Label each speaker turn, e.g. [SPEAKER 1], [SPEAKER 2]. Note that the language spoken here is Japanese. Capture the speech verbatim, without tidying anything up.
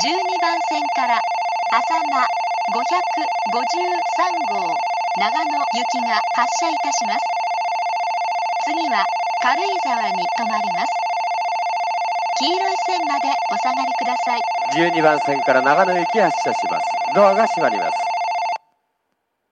[SPEAKER 1] じゅうにばん線から浅間ごひゃくごじゅうさんごう長野行きが発車いたします。次は軽井沢に停まります。黄色い線までお下がりください。
[SPEAKER 2] じゅうにばん線から長野行き発車します。ドアが閉まります。